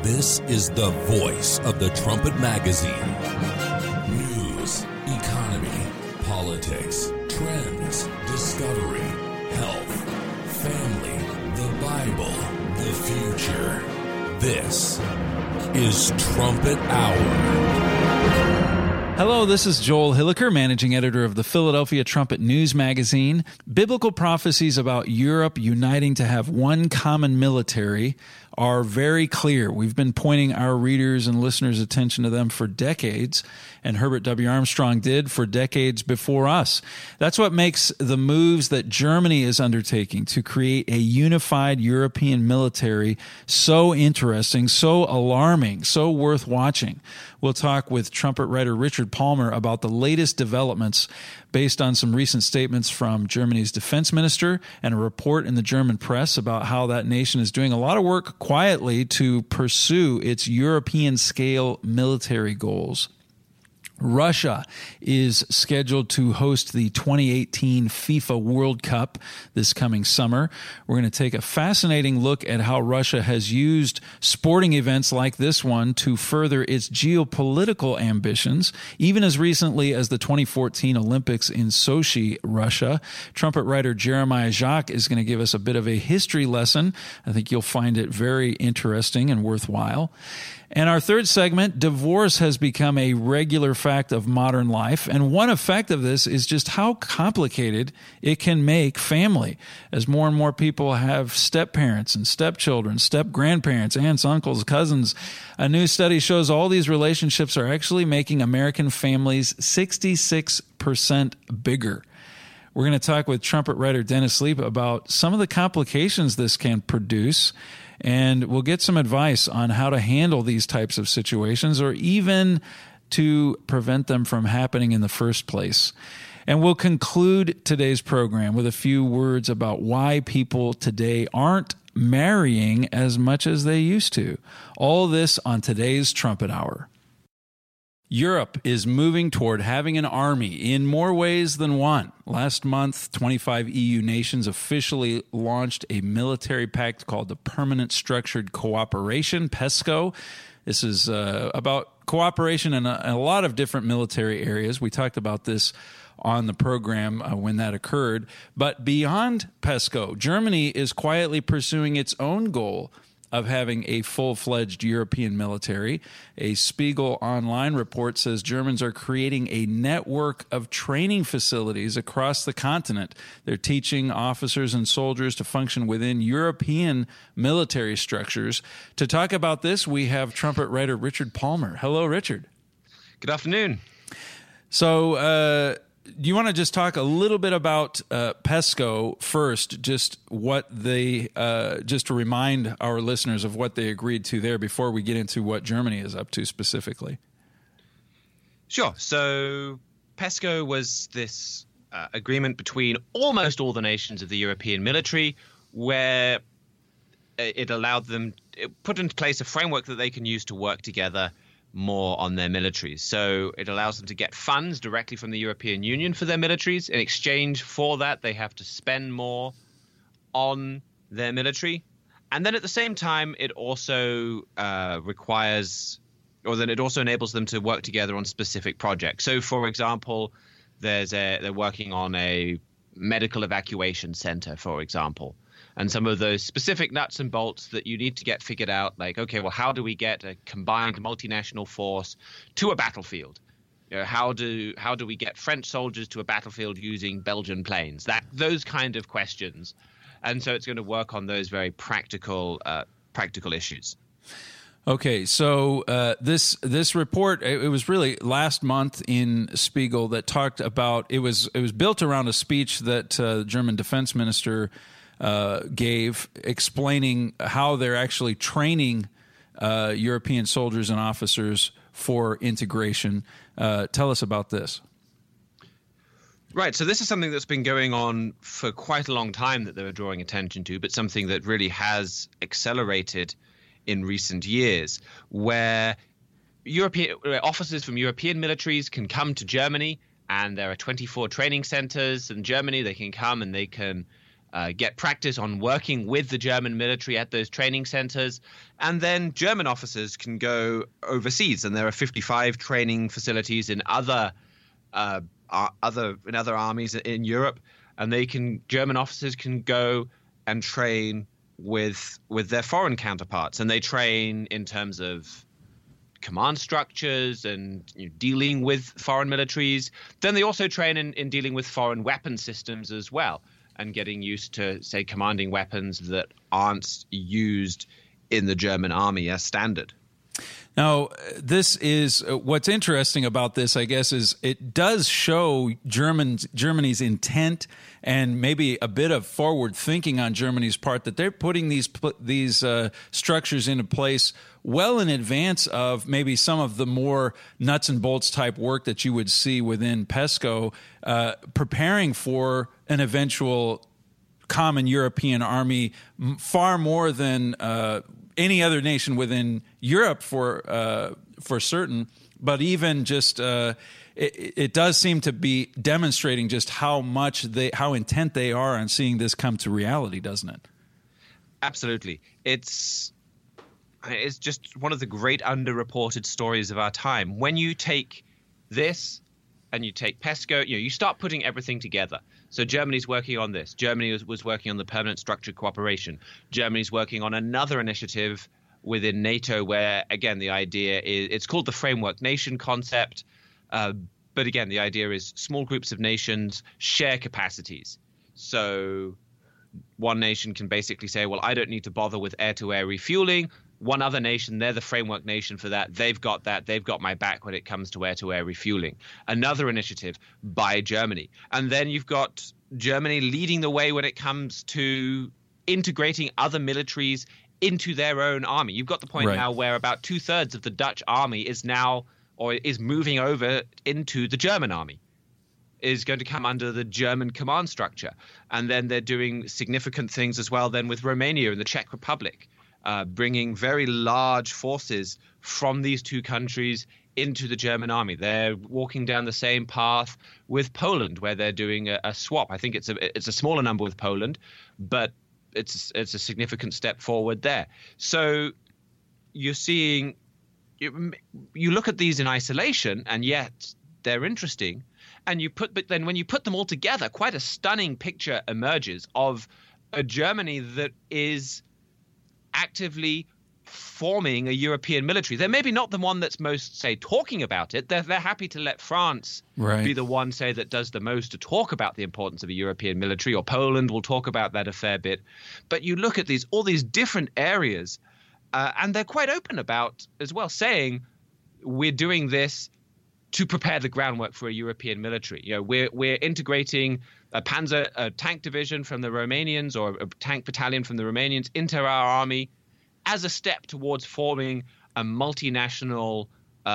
This is the voice of the Trumpet Magazine. News, economy, politics, trends, discovery, health, family, the Bible, the future. This is Trumpet Hour. Hello, this is Joel Hilliker, managing editor of the Philadelphia Trumpet News Magazine. Biblical prophecies about Europe uniting to have one common military are very clear. We've been pointing our readers and listeners' attention to them for decades, and Herbert W. Armstrong did for decades before us. That's what makes the moves that Germany is undertaking to create a unified European military so interesting, so alarming, so worth watching. We'll talk with trumpet writer Richard Palmer about the latest developments based on some recent statements from Germany's defense minister and a report in the German press about how that nation is doing a lot of work quietly to pursue its European-scale military goals. Russia is scheduled to host the 2018 FIFA World Cup this coming summer. We're going to take a fascinating look at how Russia has used sporting events like this one to further its geopolitical ambitions, even as recently as the 2014 Olympics in Sochi, Russia. Trumpet writer Jeremiah Jacques is going to give us a bit of a history lesson. I think you'll find it very interesting and worthwhile. And our third segment, divorce has become a regular fact of modern life. And one effect of this is just how complicated it can make family. As more and more people have step-parents and stepchildren, step-grandparents, aunts, uncles, cousins, a new study shows all these relationships are actually making American families 66% bigger. We're going to talk with trumpet writer Dennis Leap about some of the complications this can produce, and we'll get some advice on how to handle these types of situations or even to prevent them from happening in the first place. And we'll conclude today's program with a few words about why people today aren't marrying as much as they used to. All this on today's Trumpet Hour. Europe is moving toward having an army in more ways than one. Last month, 25 EU nations officially launched a military pact called the Permanent Structured Cooperation, PESCO. This is about cooperation in a lot of different military areas. We talked about this on the program when that occurred. But beyond PESCO, Germany is quietly pursuing its own goal of having a full-fledged European military. A Spiegel Online report says Germans are creating a network of training facilities across the continent. They're teaching officers and soldiers to function within European military structures. To talk about this, we have trumpet writer Richard Palmer. Hello, Richard. Good afternoon. So, do you want to just talk a little bit about PESCO first, just what they, just to remind our listeners of what they agreed to there before we get into what Germany is up to specifically? Sure. So PESCO was this agreement between almost all the nations of the European military where it allowed them, it put into place a framework that they can use to work together more on their militaries. So it allows them to get funds directly from the European Union for their militaries. In exchange for that, they have to spend more on their military. And then at the same time, it also requires, or then it also enables them to work together on specific projects. So, for example, they're working on a medical evacuation center, for example. And some of those specific nuts and bolts that you need to get figured out, like, okay, well, how do we get a combined multinational force to a battlefield? You know, how do we get French soldiers to a battlefield using Belgian planes? Those kind of questions. And so it's going to work on those very practical issues. Okay, so this report, it was really last month in Spiegel that talked about, it was built around a speech that the German defense minister gave, explaining how they're actually training European soldiers and officers for integration. Tell us about this. Right. So this is something that's been going on for quite a long time that they were drawing attention to, but something that really has accelerated in recent years, where European officers from European militaries can come to Germany, and there are 24 training centers in Germany. They can come and they can get practice on working with the German military at those training centers. And then German officers can go overseas, and there are 55 training facilities in other armies in Europe, and German officers can go and train with their foreign counterparts, and they train in terms of command structures and dealing with foreign militaries. Then they also train in dealing with foreign weapon systems as well, and getting used to, say, commanding weapons that aren't used in the German army as standard. Now, this is what's interesting about this, I guess, is it does show Germany's intent and maybe a bit of forward thinking on Germany's part, that they're putting these structures into place well in advance of maybe some of the more nuts and bolts type work that you would see within PESCO, preparing for an eventual common European army far more than any other nation within Europe for certain, but even just it does seem to be demonstrating just how intent they are on seeing this come to reality, doesn't it? Absolutely. It's just one of the great underreported stories of our time. When you take this and you take PESCO, you start putting everything together. So Germany's working on this. Germany was working on the permanent structured cooperation. Germany's working on another initiative within NATO where, again, the idea is, it's called the framework nation concept. But again, the idea is small groups of nations share capacities. So one nation can basically say, well, I don't need to bother with air-to-air refueling. One other nation, they're the framework nation for that. They've got that. They've got my back when it comes to air-to-air refueling. Another initiative by Germany. And then you've got Germany leading the way when it comes to integrating other militaries into their own army. You've got the point now where about 2/3 of the Dutch army is now, or is moving over into the German army, is going to come under the German command structure. And then they're doing significant things as well then with Romania and the Czech Republic, bringing very large forces from these two countries into the German army. They're walking down the same path with Poland, where they're doing a swap. I think it's a smaller number with Poland, but it's a significant step forward there. So you're seeing, you look at these in isolation, and yet they're interesting. But then when you put them all together, quite a stunning picture emerges of a Germany that is actively forming a European military. They're maybe not the one that's most, say, talking about it. They're happy to let France be the one, say, that does the most to talk about the importance of a European military, or Poland will talk about that a fair bit. But you look at all these different areas, and they're quite open about as well, saying we're doing this to prepare the groundwork for a European military. We're integrating a tank division from the Romanians, or a tank battalion from the Romanians, into our army as a step towards forming a multinational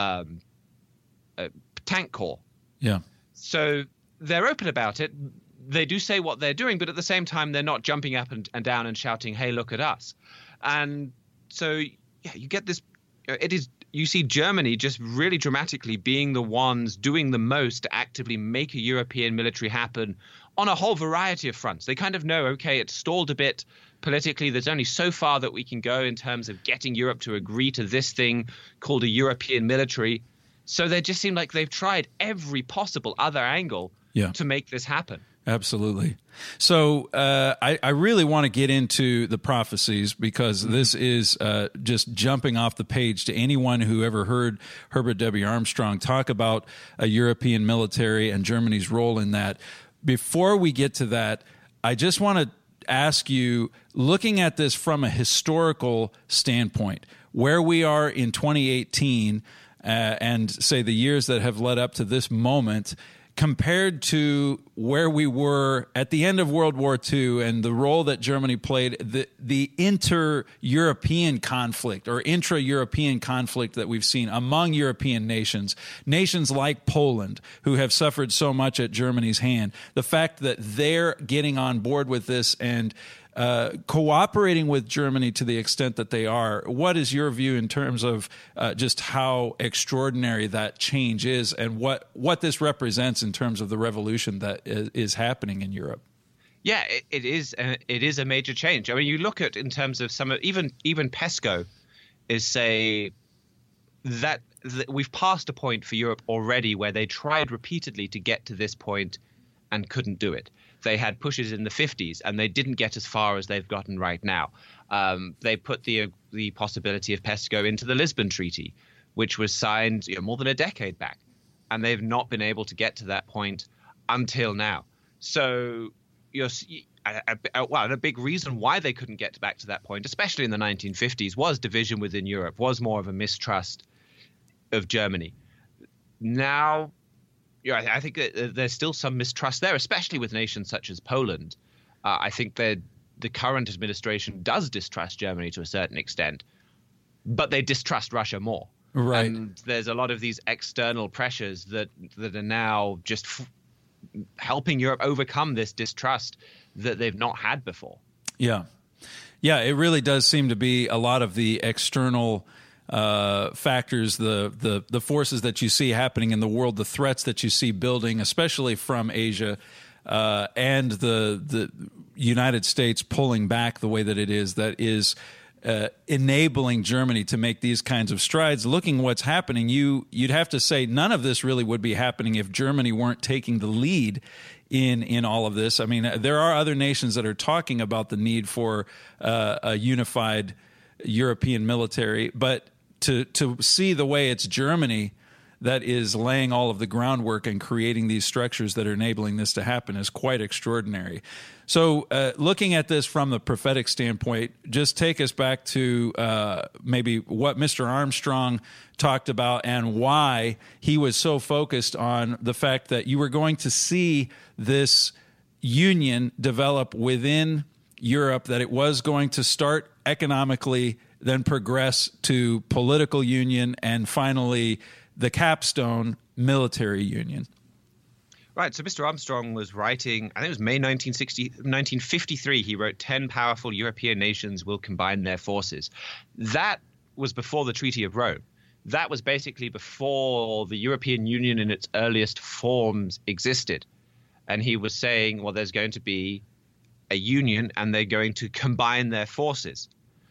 tank corps. Yeah. So they're open about it. They do say what they're doing, but at the same time, they're not jumping up and down and shouting, "Hey, look at us!" And so, you get this. You see Germany just really dramatically being the ones doing the most to actively make a European military happen on a whole variety of fronts. They kind of know, okay, it's stalled a bit politically. There's only so far that we can go in terms of getting Europe to agree to this thing called a European military. So they just seem like they've tried every possible other angle to make this happen. Absolutely. So I really want to get into the prophecies, because this is just jumping off the page to anyone who ever heard Herbert W. Armstrong talk about a European military and Germany's role in that. Before we get to that, I just want to ask you, looking at this from a historical standpoint, where we are in 2018 and say the years that have led up to this moment, compared to where we were at the end of World War II and the role that Germany played, the inter-European conflict or intra-European conflict that we've seen among European nations like Poland, who have suffered so much at Germany's hand, the fact that they're getting on board with this and cooperating with Germany to the extent that they are. What is your view in terms of just how extraordinary that change is, and what this represents in terms of the revolution that is happening in Europe? Yeah, it is. It is a major change. I mean, you look at in terms of even PESCO is say that we've passed a point for Europe already where they tried repeatedly to get to this point and couldn't do it. They had pushes in the 50s and they didn't get as far as they've gotten right now. They put the possibility of PESCO into the Lisbon Treaty, which was signed more than a decade back, and they've not been able to get to that point until now. So a big reason why they couldn't get back to that point, especially in the 1950s, was division within Europe, was more of a mistrust of Germany. Now, I think that there's still some mistrust there, especially with nations such as Poland. I think that the current administration does distrust Germany to a certain extent, but they distrust Russia more. Right. And there's a lot of these external pressures that are now just helping Europe overcome this distrust that they've not had before. Yeah. Yeah, it really does seem to be a lot of the external factors, the forces that you see happening in the world, the threats that you see building, especially from Asia, and the United States pulling back the way that is enabling Germany to make these kinds of strides. Looking what's happening, you'd have to say none of this really would be happening if Germany weren't taking the lead in all of this. I mean, there are other nations that are talking about the need for a unified European military, but to see the way it's Germany that is laying all of the groundwork and creating these structures that are enabling this to happen is quite extraordinary. So looking at this from the prophetic standpoint, just take us back to maybe what Mr. Armstrong talked about and why he was so focused on the fact that you were going to see this union develop within Europe, that it was going to start economically, then progress to political union, and finally the capstone, military union. Right. So Mr. Armstrong was writing, I think it was May 1953, he wrote 10 powerful European nations will combine their forces. That was before the Treaty of Rome. That was basically before the European Union in its earliest forms existed. And he was saying, well, there's going to be a union and they're going to combine their forces.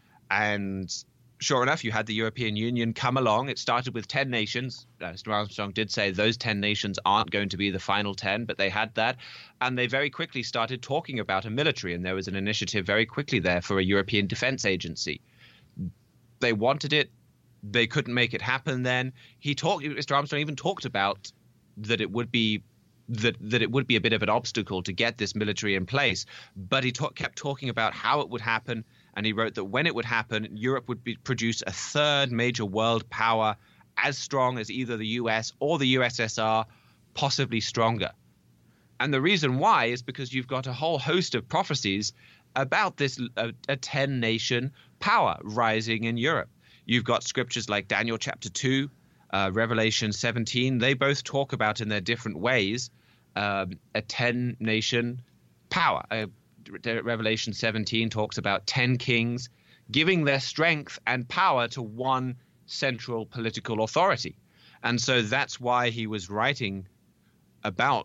And sure enough, you had the European Union come along. It started with 10 nations. Mr. Armstrong did say those 10 nations aren't going to be the final 10, but they had that. And they very quickly started talking about a military. And there was an initiative very quickly there for a European Defense Agency. They wanted it. They couldn't make it happen then. Mr. Armstrong even talked about that it would be that it would be a bit of an obstacle to get this military in place. But he kept talking about how it would happen. And he wrote that when it would happen, Europe would produce a third major world power as strong as either the US or the USSR, possibly stronger. And the reason why is because you've got a whole host of prophecies about this a 10-nation power rising in Europe. You've got scriptures like Daniel chapter 2, Revelation 17. They both talk about in their different ways a 10-nation power. Revelation 17 talks about 10 kings giving their strength and power to one central political authority. And so that's why he was writing about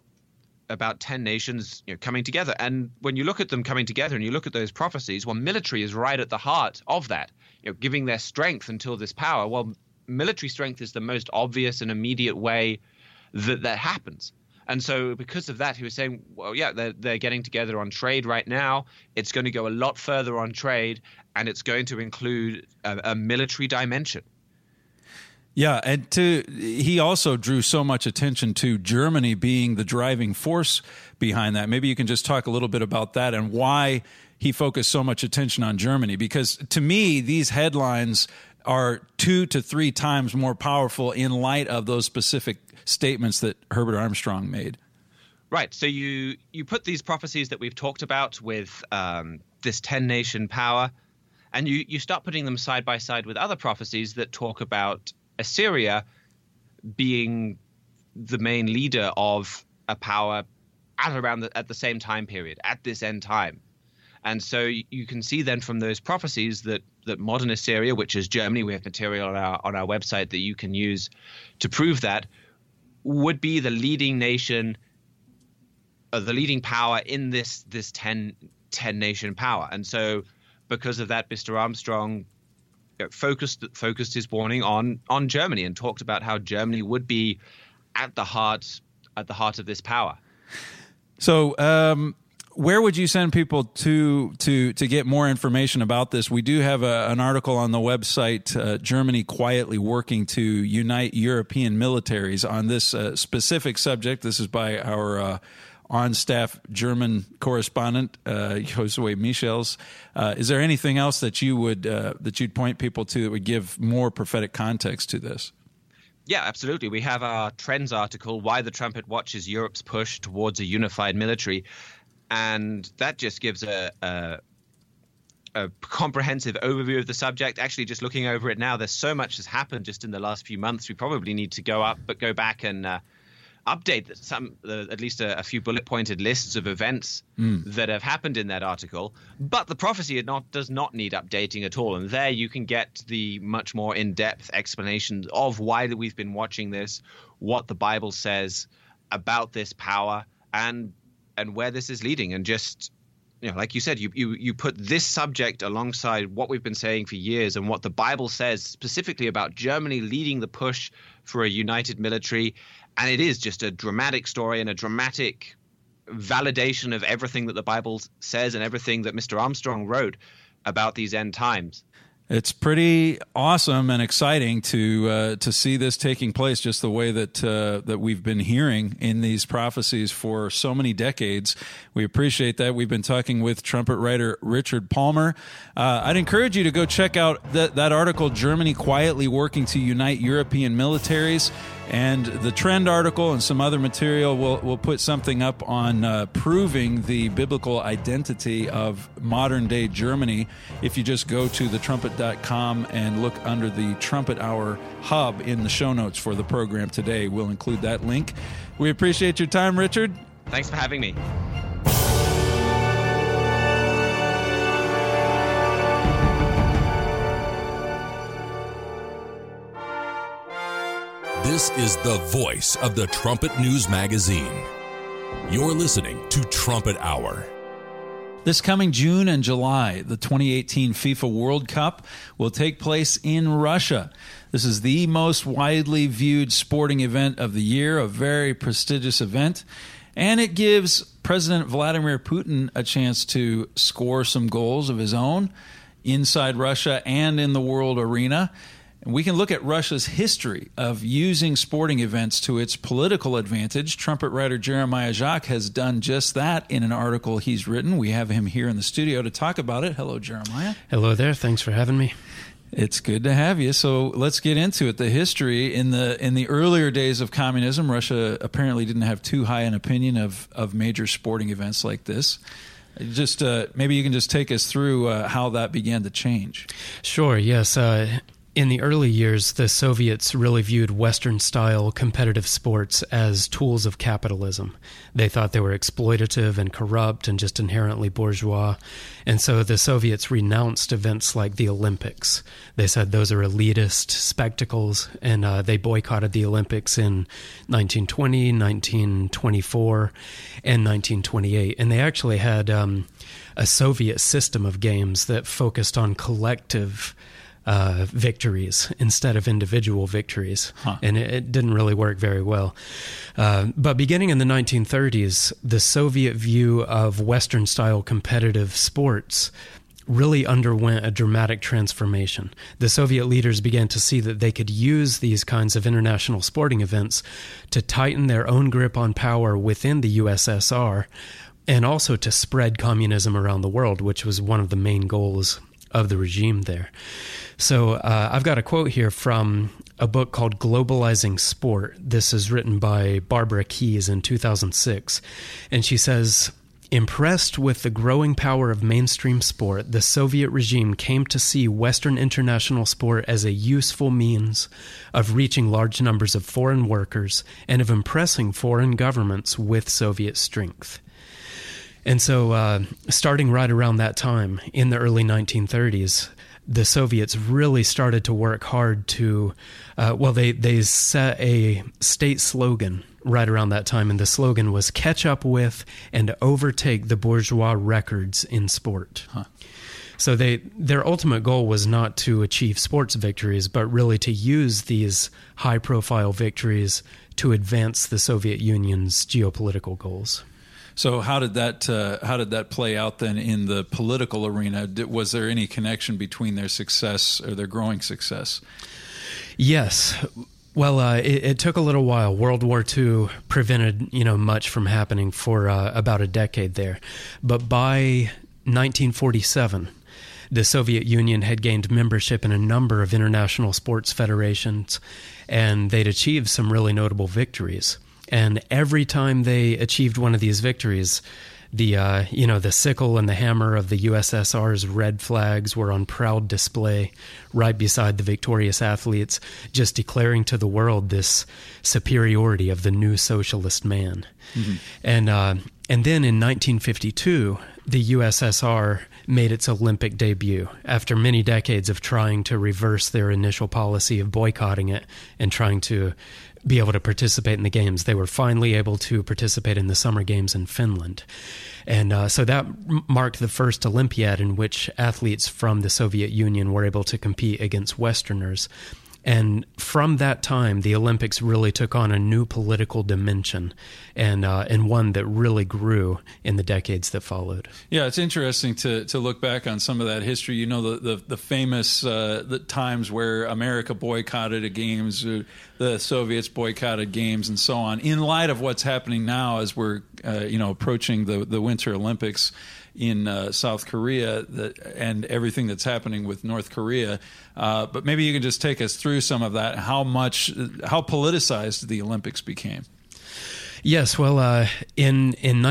10 nations coming together. And when you look at them coming together and you look at those prophecies, well, military is right at the heart of that, giving their strength until this power. Well, military strength is the most obvious and immediate way that happens. And so because of that, he was saying, well, yeah, they're getting together on trade right now. It's going to go a lot further on trade, and it's going to include a military dimension. Yeah, and he also drew so much attention to Germany being the driving force behind that. Maybe you can just talk a little bit about that and why he focused so much attention on Germany. Because to me, these headlines are 2 to 3 times more powerful in light of those specific statements that Herbert Armstrong made. Right. So you put these prophecies that we've talked about with this 10-nation power, and you start putting them side by side with other prophecies that talk about Assyria being the main leader of a power at the same time period, at this end time. And so you can see then from those prophecies that modern Assyria, which is Germany, we have material on our website that you can use to prove that, would be the leading nation the leading power in this 10 nation power. And so because of that, Mr. Armstrong focused his warning on Germany and talked about how Germany would be at the heart of this power. So where would you send people to get more information about this? We do have an article on the website, Germany quietly working to unite European militaries, on this specific subject. This is by our on-staff German correspondent, Josue Michels. Is there anything else that you'd point people to that would give more prophetic context to this? Yeah, absolutely. We have our Trends article, Why the Trumpet Watches Europe's Push Towards a Unified Military. And that just gives a comprehensive overview of the subject. Actually, just looking over it now, there's so much has happened just in the last few months. We probably need to go back and update at least a few bullet-pointed lists of events that have happened in that article. But the prophecy does not need updating at all. And there you can get the much more in-depth explanations of why that we've been watching this, what the Bible says about this power, and where this is leading. And just, like you said, you put this subject alongside what we've been saying for years and what the Bible says specifically about Germany leading the push for a united military. And it is just a dramatic story and a dramatic validation of everything that the Bible says and everything that Mr. Armstrong wrote about these end times. It's pretty awesome and exciting to see this taking place, just the way that we've been hearing in these prophecies for so many decades. We appreciate that. We've been talking with trumpet writer Richard Palmer. I'd encourage you to go check out that article, Germany Quietly Working to Unite European Militaries, and the Trend article and some other material. We'll put something up on proving the biblical identity of modern-day Germany if you just go to thetrumpet.com and look under the Trumpet Hour hub in the show notes for the program today. We'll include that link. We appreciate your time, Richard. Thanks for having me. This is the voice of the Trumpet News Magazine. You're listening to Trumpet Hour. This coming June and July, the 2018 FIFA World Cup will take place in Russia. This is the most widely viewed sporting event of the year, a very prestigious event, and it gives President Vladimir Putin a chance to score some goals of his own inside Russia and in the world arena. We can look at Russia's history of using sporting events to its political advantage. Trumpet writer Jeremiah Jacques has done just that in an article he's written. We have him here in the studio to talk about it. Hello, Jeremiah. Hello there. Thanks for having me. It's good to have you. So let's get into it. The history in the earlier days of communism, Russia apparently didn't have too high an opinion of major sporting events like this. Just maybe you can just take us through how that began to change. Sure. Yes. In the early years, the Soviets really viewed Western-style competitive sports as tools of capitalism. They thought they were exploitative and corrupt and just inherently bourgeois. And so the Soviets renounced events like the Olympics. They said those are elitist spectacles, and they boycotted the Olympics in 1920, 1924, and 1928. And they actually had a Soviet system of games that focused on collective victories instead of individual victories. And it didn't really work very well. But beginning in the 1930s, the Soviet view of Western-style competitive sports really underwent a dramatic transformation. The Soviet leaders began to see that they could use these kinds of international sporting events to tighten their own grip on power within the USSR and also to spread communism around the world, which was one of the main goals of the regime there. So I've got a quote here from a book called Globalizing Sport. This is written by Barbara Keyes in 2006. And she says, impressed with the growing power of mainstream sport, the Soviet regime came to see Western international sport as a useful means of reaching large numbers of foreign workers and of impressing foreign governments with Soviet strength. And so starting right around that time, in the early 1930s, the Soviets really started to work hard to, they set a state slogan right around that time, and the slogan was "Catch up with and overtake the bourgeois records in sport." Huh. So their ultimate goal was not to achieve sports victories, but really to use these high-profile victories to advance the Soviet Union's geopolitical goals. So how did that play out then in the political arena? Was there any connection between their success or their growing success? Yes. Well, it took a little while. World War II prevented much from happening for about a decade there, but by 1947. The Soviet Union had gained membership in a number of international sports federations, and they'd achieved some really notable victories. And every time they achieved one of these victories, the sickle and the hammer of the USSR's red flags were on proud display right beside the victorious athletes, just declaring to the world this superiority of the new socialist man. Mm-hmm. And then in 1952, the USSR made its Olympic debut after many decades of trying to reverse their initial policy of boycotting it and trying to be able to participate in the games. They were finally able to participate in the Summer Games in Finland. And so that marked the first Olympiad in which athletes from the Soviet Union were able to compete against Westerners. And from that time, the Olympics really took on a new political dimension, and one that really grew in the decades that followed. Yeah, it's interesting to look back on some of that history. You know, the famous the times where America boycotted the games, the Soviets boycotted games, and so on. In light of what's happening now, as we're approaching the Winter Olympics in South Korea, and everything that's happening with North Korea. But maybe you can just take us through some of that, how politicized the Olympics became. Yes, well, in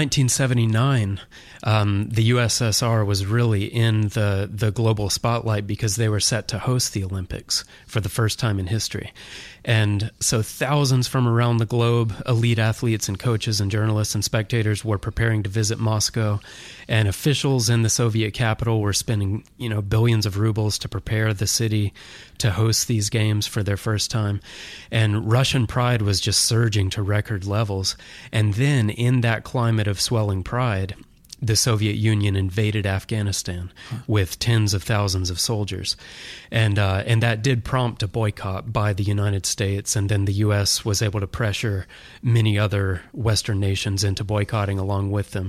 1979, the USSR was really in the global spotlight because they were set to host the Olympics for the first time in history. And so thousands from around the globe, elite athletes and coaches and journalists and spectators were preparing to visit Moscow, and officials in the Soviet capital were spending, billions of rubles to prepare the city to host these games for their first time. And Russian pride was just surging to record levels. And then in that climate of swelling pride, the Soviet Union invaded Afghanistan with tens of thousands of soldiers. And that did prompt a boycott by the United States, and then the U.S. was able to pressure many other Western nations into boycotting along with them.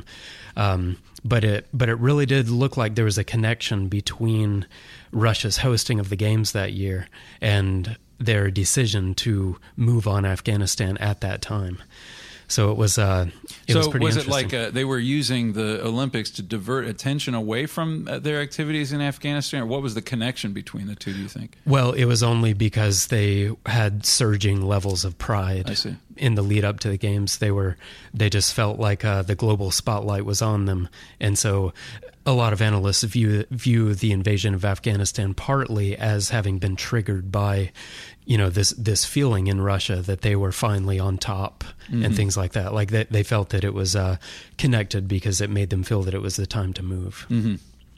But it really did look like there was a connection between Russia's hosting of the games that year and their decision to move on Afghanistan at that time. So it was pretty interesting. Was it like they were using the Olympics to divert attention away from their activities in Afghanistan, or what was the connection between the two, do you think? Well, it was only because they had surging levels of pride. I see. In the lead up to the games. They just felt like the global spotlight was on them. And so a lot of analysts view the invasion of Afghanistan partly as having been triggered by this feeling in Russia that they were finally on top, mm-hmm. and things like that. Like they felt that it was connected because it made them feel that it was the time to move. Mm-hmm.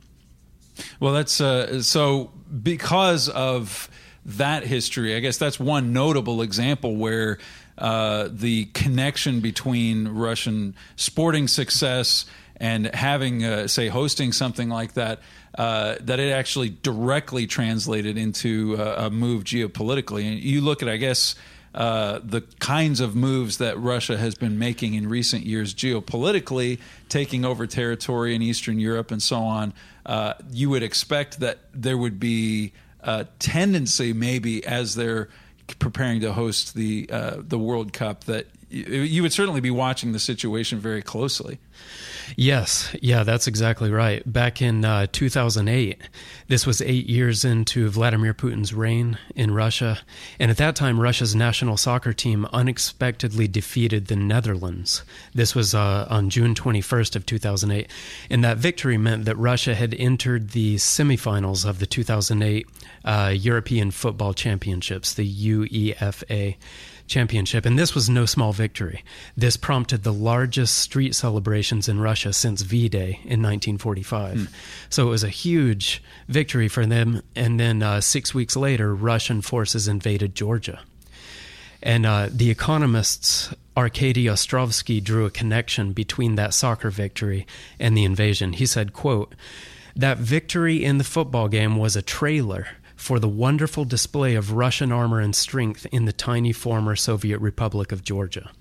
Well, that's so because of that history, I guess that's one notable example where the connection between Russian sporting success and having, hosting something like that, that it actually directly translated into a move geopolitically. And you look at, I guess, the kinds of moves that Russia has been making in recent years geopolitically, taking over territory in Eastern Europe and so on, you would expect that there would be a tendency, maybe as they're preparing to host the World Cup, that you would certainly be watching the situation very closely. Yes. Yeah, that's exactly right. Back in 2008, this was 8 years into Vladimir Putin's reign in Russia. And at that time, Russia's national soccer team unexpectedly defeated the Netherlands. This was on June 21st of 2008. And that victory meant that Russia had entered the semifinals of the 2008 European Football Championships, the UEFA Championship, and this was no small victory. This prompted the largest street celebrations in Russia since V-Day in 1945. So it was a huge victory for them, and then 6 weeks later, Russian forces invaded Georgia. And the economist's Arkady Ostrovsky drew a connection between that soccer victory and the invasion. He said, quote, "That victory in the football game was a trailer for the wonderful display of Russian armor and strength in the tiny former Soviet Republic of Georgia."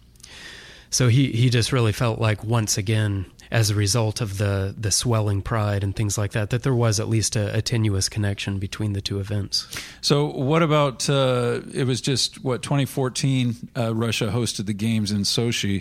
So he just really felt like, once again, as a result of the swelling pride and things like that, that there was at least a tenuous connection between the two events. So what about, it was just, 2014, Russia hosted the games in Sochi.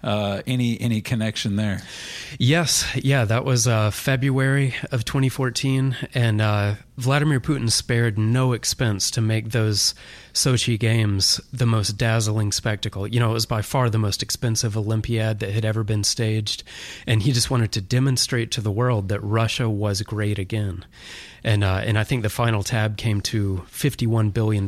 Any connection there? Yes. Yeah, that was February of 2014, and Vladimir Putin spared no expense to make those Sochi Games the most dazzling spectacle. You know, it was by far the most expensive Olympiad that had ever been staged, and he just wanted to demonstrate to the world that Russia was great again. And I think the final tab came to $51 billion.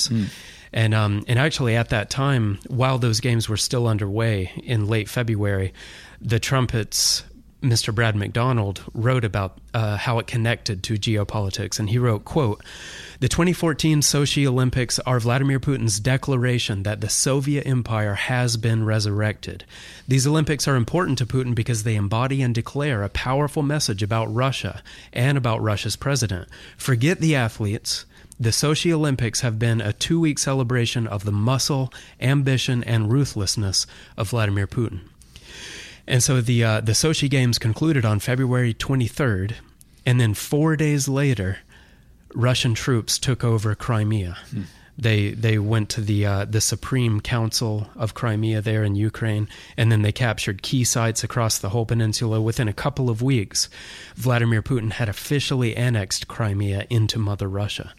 And actually at that time, while those games were still underway in late February, the Trumpet's Mr. Brad McDonald wrote about how it connected to geopolitics. And he wrote, quote, "The 2014 Sochi Olympics are Vladimir Putin's declaration that the Soviet Empire has been resurrected. These Olympics are important to Putin because they embody and declare a powerful message about Russia and about Russia's president. Forget the athletes. The Sochi Olympics have been a 2-week celebration of the muscle, ambition, and ruthlessness of Vladimir Putin." And so the Sochi Games concluded on February 23rd, and then 4 days later, Russian troops took over Crimea. They went to the Supreme Council of Crimea there in Ukraine, and then they captured key sites across the whole peninsula. Within a couple of weeks, Vladimir Putin had officially annexed Crimea into Mother Russia.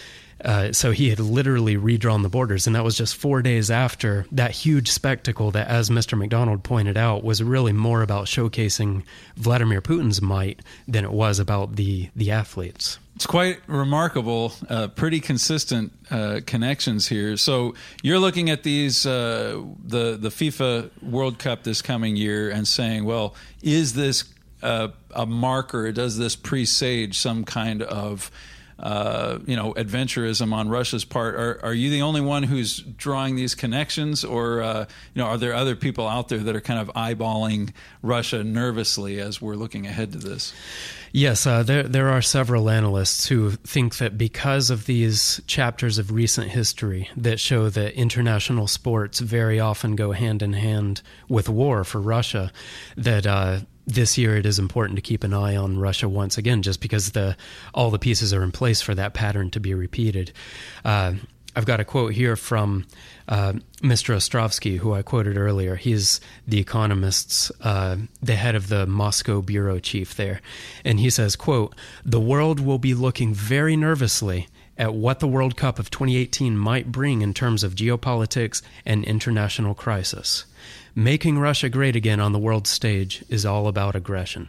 So he had literally redrawn the borders, and that was just 4 days after that huge spectacle that, as Mr. McDonald pointed out, was really more about showcasing Vladimir Putin's might than it was about the athletes. It's quite remarkable, pretty consistent connections here. So you're looking at these, the FIFA World Cup this coming year and saying, well, is this a marker? Does this presage some kind of adventurism on Russia's part? Are you the only one who's drawing these connections, or are there other people out there that are kind of eyeballing Russia nervously as we're looking ahead to this? Yes, there are several analysts who think that because of these chapters of recent history that show that international sports very often go hand in hand with war for Russia, that this year it is important to keep an eye on Russia once again, just because all the pieces are in place for that pattern to be repeated. I've got a quote here from Mr. Ostrovsky, who I quoted earlier. He's the Economist's, the head of the Moscow bureau chief there. And he says, quote, "The world will be looking very nervously at what the World Cup of 2018 might bring in terms of geopolitics and international crisis. Making Russia great again on the world stage is all about aggression."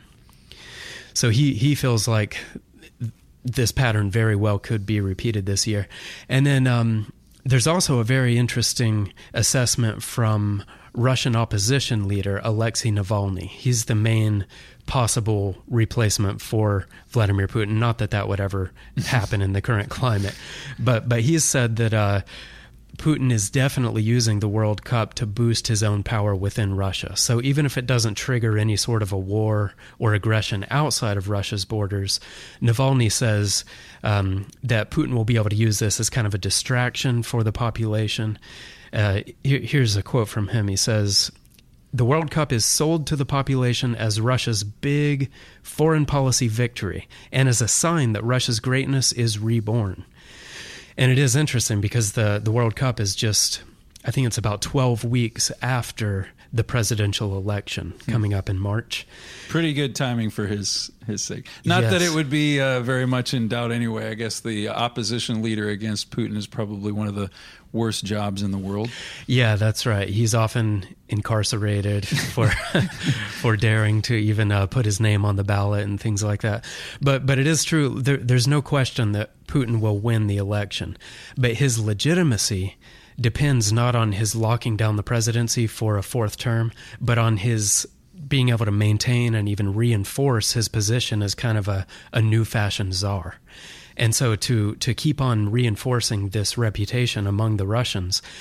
So he feels like this pattern very well could be repeated this year. And then there's also a very interesting assessment from Russian opposition leader Alexei Navalny. He's the main possible replacement for Vladimir Putin. Not that would ever happen in the current climate, but he's said that Putin is definitely using the World Cup to boost his own power within Russia. So even if it doesn't trigger any sort of a war or aggression outside of Russia's borders, Navalny says that Putin will be able to use this as kind of a distraction for the population. Here's a quote from him. He says, "The World Cup is sold to the population as Russia's big foreign policy victory and as a sign that Russia's greatness is reborn." And it is interesting because the World Cup is just, I think it's about 12 weeks after the presidential election coming up in March. Pretty good timing for his sake. Not Yes. that it would be very much in doubt anyway. I guess the opposition leader against Putin is probably one of the worst jobs in the world. Yeah, that's right. He's often incarcerated for daring to even put his name on the ballot and things like that. But it is true. There's no question that Putin will win the election. But his legitimacy depends not on his locking down the presidency for a fourth term, but on his being able to maintain and even reinforce his position as kind of a new-fashioned czar. And so to keep on reinforcing this reputation among the Russians,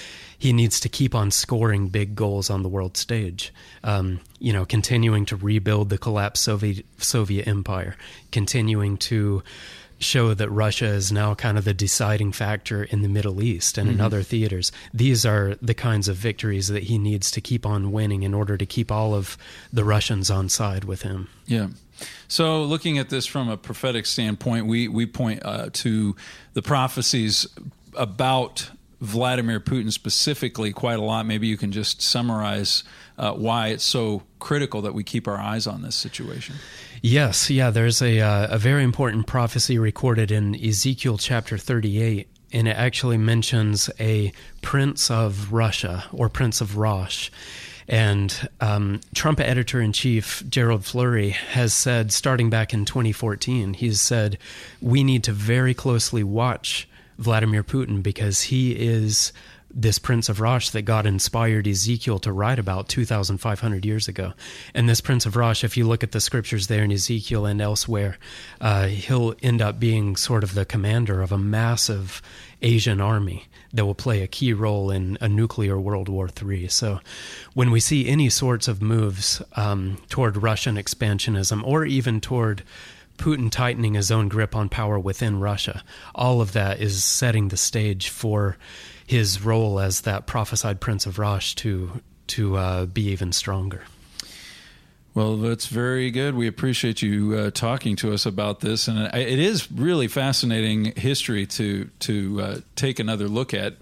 he needs to keep on scoring big goals on the world stage. Continuing to rebuild the collapsed Soviet Empire, continuing to show that Russia is now kind of the deciding factor in the Middle East and in other theaters. These are the kinds of victories that he needs to keep on winning in order to keep all of the Russians on side with him. Yeah. So looking at this from a prophetic standpoint, we point to the prophecies about Vladimir Putin specifically quite a lot. Maybe you can just summarize why it's so critical that we keep our eyes on this situation. Yes, there's a very important prophecy recorded in Ezekiel chapter 38, and it actually mentions a prince of Russia, or Prince of Rosh. And Trump editor-in-chief Gerald Fleury has said, starting back in 2014, he's said, we need to very closely watch Vladimir Putin because he is this Prince of Rosh that God inspired Ezekiel to write about 2,500 years ago. And this Prince of Rosh, if you look at the scriptures there in Ezekiel and elsewhere, he'll end up being sort of the commander of a massive Asian army that will play a key role in a nuclear World War III. So when we see any sorts of moves toward Russian expansionism, or even toward Putin tightening his own grip on power within Russia, all of that is setting the stage for his role as that prophesied Prince of Rosh to be even stronger. Well, that's very good. We appreciate you talking to us about this, and it is really fascinating history to take another look at.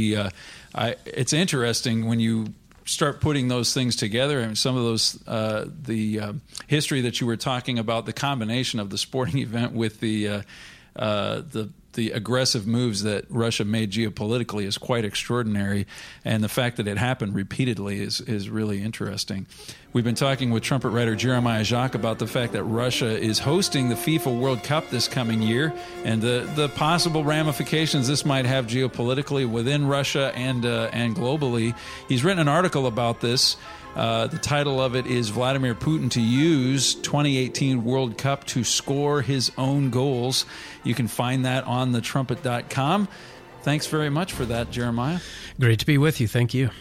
It's interesting when you start putting those things together, and some of those the history that you were talking about, the combination of the sporting event with the aggressive moves that Russia made geopolitically is quite extraordinary, and the fact that it happened repeatedly is really interesting. We've been talking with trumpet writer Jeremiah Jacques about the fact that Russia is hosting the FIFA World Cup this coming year, and the possible ramifications this might have geopolitically within Russia and globally. He's written an article about this. The title of it is Vladimir Putin to Use 2018 World Cup to Score His Own Goals. You can find that on thetrumpet.com. Thanks very much for that, Jeremiah. Great to be with you. Thank you.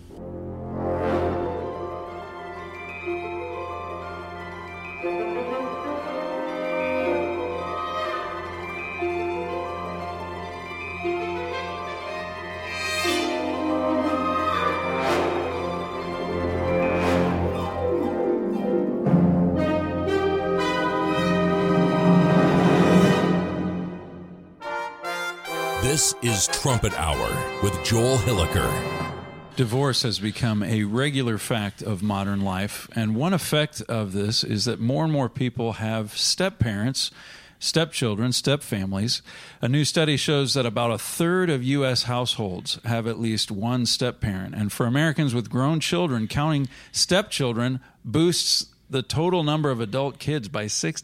This is Trumpet Hour with Joel Hilliker. Divorce has become a regular fact of modern life, and one effect of this is that more and more people have step-parents, stepchildren, step-families. A new study shows that about a third of U.S. households have at least one step-parent, and for Americans with grown children, counting stepchildren boosts the total number of adult kids by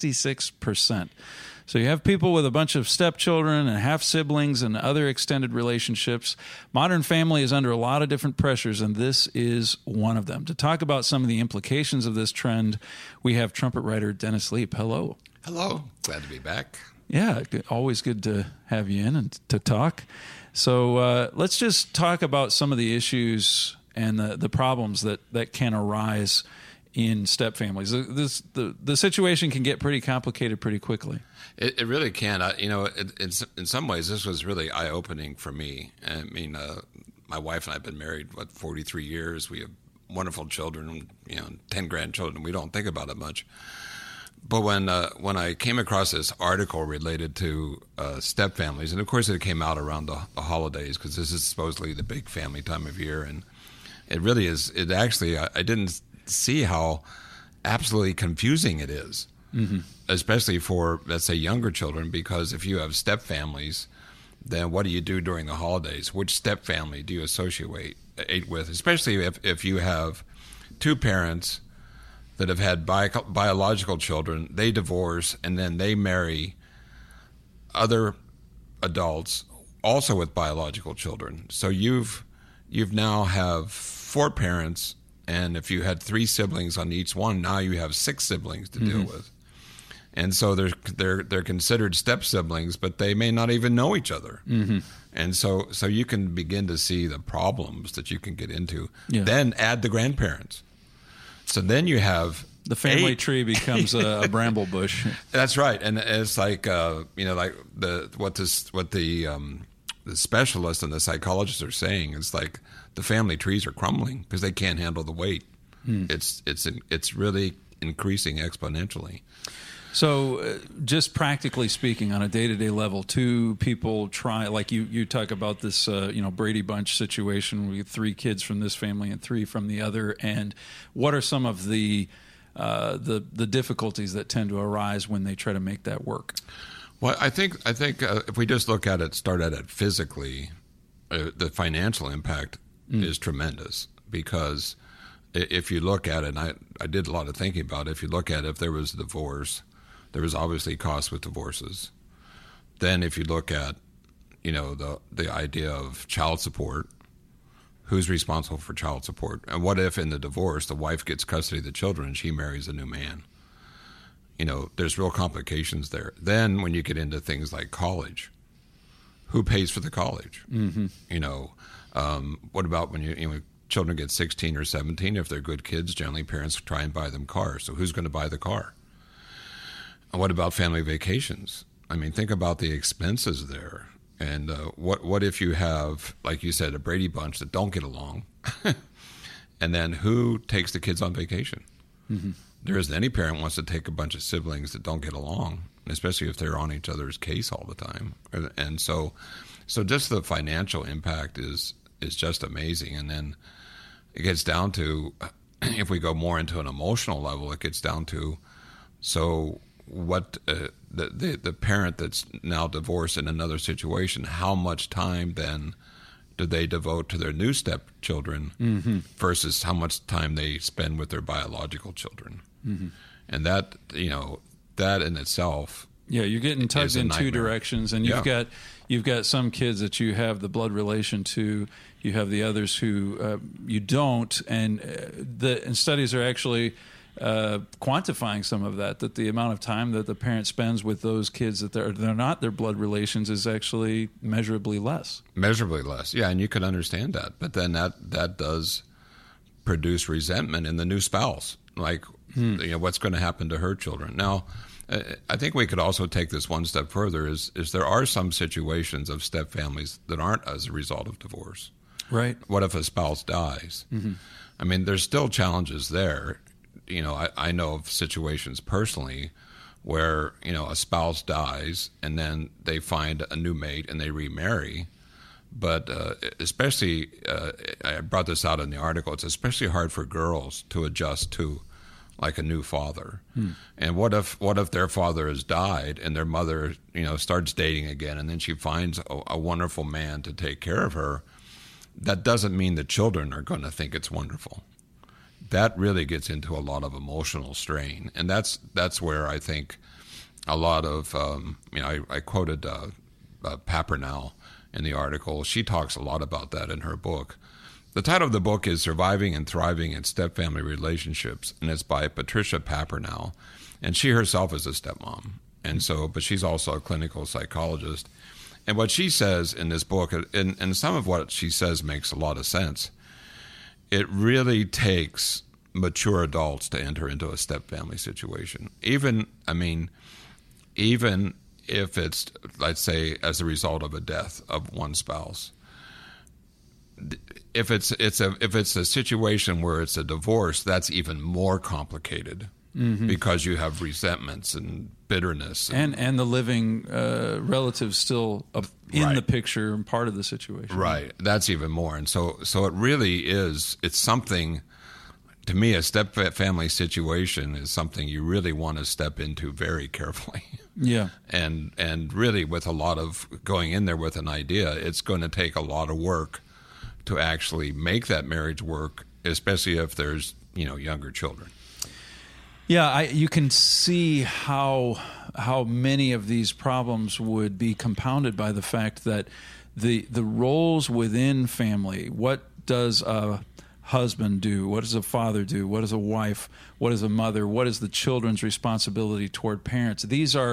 66%. So you have people with a bunch of stepchildren and half-siblings and other extended relationships. Modern family is under a lot of different pressures, and this is one of them. To talk about some of the implications of this trend, we have trumpet writer Dennis Leap. Hello. Hello. Glad to be back. Yeah, always good to have you in and to talk. So let's just talk about some of the issues and the problems that can arise in step families. The situation can get pretty complicated pretty quickly. It really can. In some ways, this was really eye-opening for me. I mean, my wife and I have been married, 43 years. We have wonderful children, 10 grandchildren. We don't think about it much. But when I came across this article related to step families, and of course it came out around the holidays because this is supposedly the big family time of year, and it really is. It actually, I didn't see how absolutely confusing it is. Mm-hmm. Especially for, let's say, younger children, because if you have step families, then what do you do during the holidays? Which step family do you associate with? Especially if you have two parents that have had biological children, they divorce, and then they marry other adults also with biological children. So you've now have four parents, and if you had three siblings on each one, now you have six siblings to deal with. And so they're considered step siblings, but they may not even know each other. Mm-hmm. And so you can begin to see the problems that you can get into. Yeah. Then add the grandparents. So then you have the family 8. tree becomes a bramble bush. That's right, and it's like like what the specialists and the psychologists are saying is like the family trees are crumbling because they can't handle the weight. It's really increasing exponentially. So, just practically speaking, on a day-to-day level, two people try, like you talk about this, Brady Bunch situation with 3 kids from this family and 3 from the other, and what are some of the difficulties that tend to arise when they try to make that work? Well, I think if we just start at it physically, the financial impact is tremendous because if you look at it, and I did a lot of thinking about it, if you look at it, if there was a divorce, there was obviously costs with divorces. Then if you look at, the idea of child support, who's responsible for child support? And what if in the divorce, the wife gets custody of the children and she marries a new man? There's real complications there. Then when you get into things like college, who pays for the college? Mm-hmm. What about when children get 16 or 17? If they're good kids, generally parents try and buy them cars. So who's going to buy the car? And what about family vacations? I mean, think about the expenses there. And what if you have, like you said, a Brady Bunch that don't get along? And then who takes the kids on vacation? Mm-hmm. There isn't any parent wants to take a bunch of siblings that don't get along, especially if they're on each other's case all the time. And so just the financial impact is just amazing. And then it gets down to, if we go more into an emotional level, it gets down to, so what the parent that's now divorced in another situation, how much time then do they devote to their new stepchildren versus how much time they spend with their biological children? Mm-hmm. And that in itself, you're getting tugged in 2 directions, and you've got some kids that you have the blood relation to, you have the others who you don't, and studies are actually quantifying some of that the amount of time that the parent spends with those kids that they're not their blood relations is actually measurably less. Yeah, and you can understand that, but then that does produce resentment in the new spouse, like what's going to happen to her children. Now, I think we could also take this one step further, is there are some situations of step families that aren't as a result of divorce. Right. What if a spouse dies? Mm-hmm. I mean, there's still challenges there. I know of situations personally where, a spouse dies and then they find a new mate and they remarry. But especially, I brought this out in the article, it's especially hard for girls to adjust to like a new father. And what if their father has died and their mother, starts dating again, and then she finds a wonderful man to take care of her? That doesn't mean the children are going to think it's wonderful. That really gets into a lot of emotional strain, and that's where I think a lot of I quoted Papernow in the article. She talks a lot about that in her book. The title of the book is Surviving and Thriving in Stepfamily Relationships, and it's by Patricia Papernow, and she herself is a stepmom, but she's also a clinical psychologist. And what she says in this book, and some of what she says makes a lot of sense. It really takes mature adults to enter into a stepfamily situation. Even if it's, let's say, as a result of a death of one spouse. If it's a situation where it's a divorce, that's even more complicated because you have resentments and bitterness and the living relatives still in the picture and part of the situation. Right, that's even more. And so it really is. It's something. To me, a step-family situation is something you really want to step into very carefully. Yeah. And really with a lot of going in there with an idea, it's going to take a lot of work to actually make that marriage work, especially if there's, younger children. Yeah, you can see how many of these problems would be compounded by the fact that the roles within family, what does a husband do? What does a father do? What does a wife? What is a mother? What is the children's responsibility toward parents? These are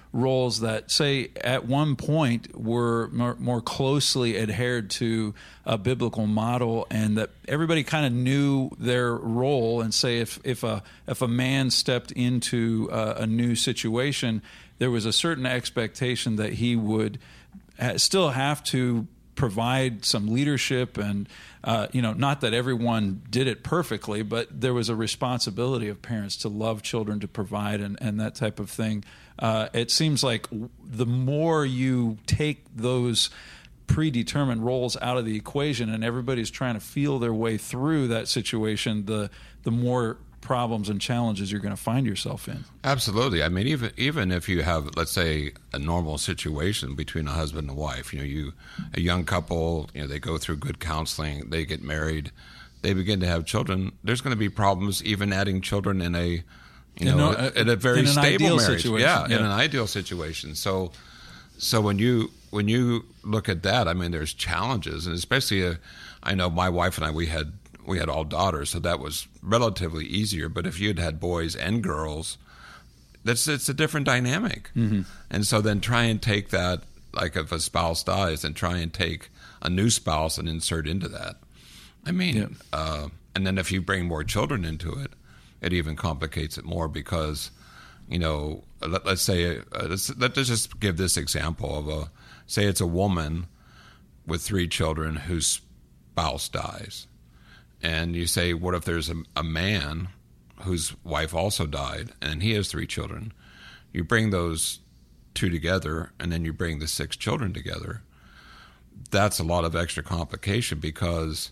roles that, say, at one point were more closely adhered to a biblical model, and that everybody kind of knew their role. And say if a man stepped into a new situation, there was a certain expectation that he would still have to provide some leadership, and not that everyone did it perfectly, but there was a responsibility of parents to love children, to provide, and that type of thing. It seems like the more you take those predetermined roles out of the equation and everybody's trying to feel their way through that situation, the more problems and challenges you're going to find yourself in. Absolutely. I mean, even if you have, let's say, a normal situation between a husband and wife, a young couple, they go through good counseling, they get married, they begin to have children. There's going to be problems even adding children in a very stable marriage. Situation. In an ideal situation. So when you look at that, I mean, there's challenges, and especially, I know my wife and I, we had all daughters, so that was relatively easier. But if you'd had boys and girls, it's a different dynamic. Mm-hmm. And so then try and take that, like if a spouse dies, and try and take a new spouse and insert into that. I mean, and then if you bring more children into it, it even complicates it more because, let's say, let's just give this example of say it's a woman with 3 children whose spouse dies. And you say, what if there's a man whose wife also died and he has 3 children? You bring those 2 together and then you bring the 6 children together. That's a lot of extra complication because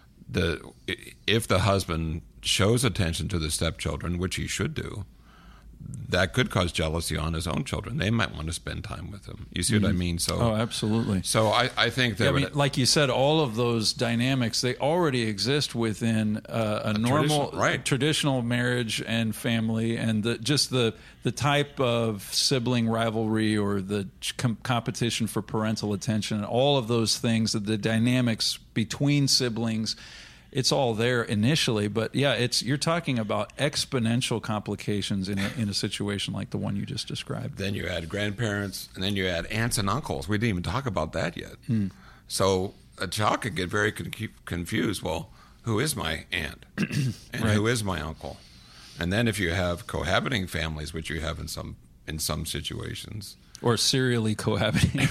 if the husband shows attention to the stepchildren, which he should do, that could cause jealousy on his own children. They might want to spend time with him. You see what I mean? So, absolutely. So I think that, like you said, all of those dynamics, they already exist within a normal, traditional marriage and family, and the type of sibling rivalry or the competition for parental attention, and all of those things, the dynamics between siblings. It's all there initially, but you're talking about exponential complications in a situation like the one you just described. Then you add grandparents, and then you add aunts and uncles. We didn't even talk about that yet. So a child could get very confused. Well, who is my aunt, and who is my uncle? And then if you have cohabiting families, which you have in some situations, or serially cohabiting,